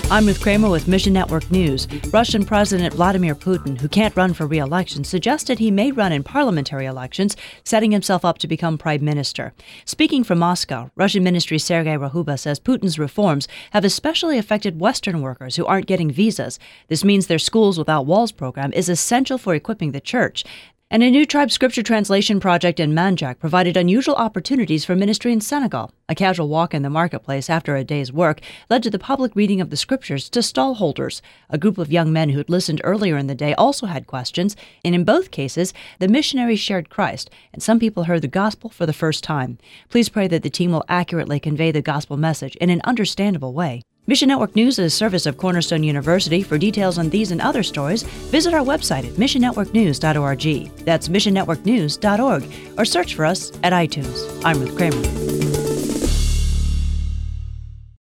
I'm Ruth Kramer with Mission Network News. Russian President Vladimir Putin, who can't run for re-election, suggested he may run in parliamentary elections, setting himself up to become prime minister. Speaking from Moscow, Russian Ministry Sergei Rahuba says Putin's reforms have especially affected Western workers who aren't getting visas. This means their Schools Without Walls program is essential for equipping the church. And a new tribe scripture translation project in Manjak provided unusual opportunities for ministry in Senegal. A casual walk in the marketplace after a day's work led to the public reading of the scriptures to stallholders. A group of young men who'd listened earlier in the day also had questions, and in both cases, the missionaries shared Christ, and some people heard the gospel for the first time. Please pray that the team will accurately convey the gospel message in an understandable way. Mission Network News is a service of Cornerstone University. For details on these and other stories, visit our website at missionnetworknews.org. That's missionnetworknews.org, or search for us at iTunes. I'm Ruth Kramer.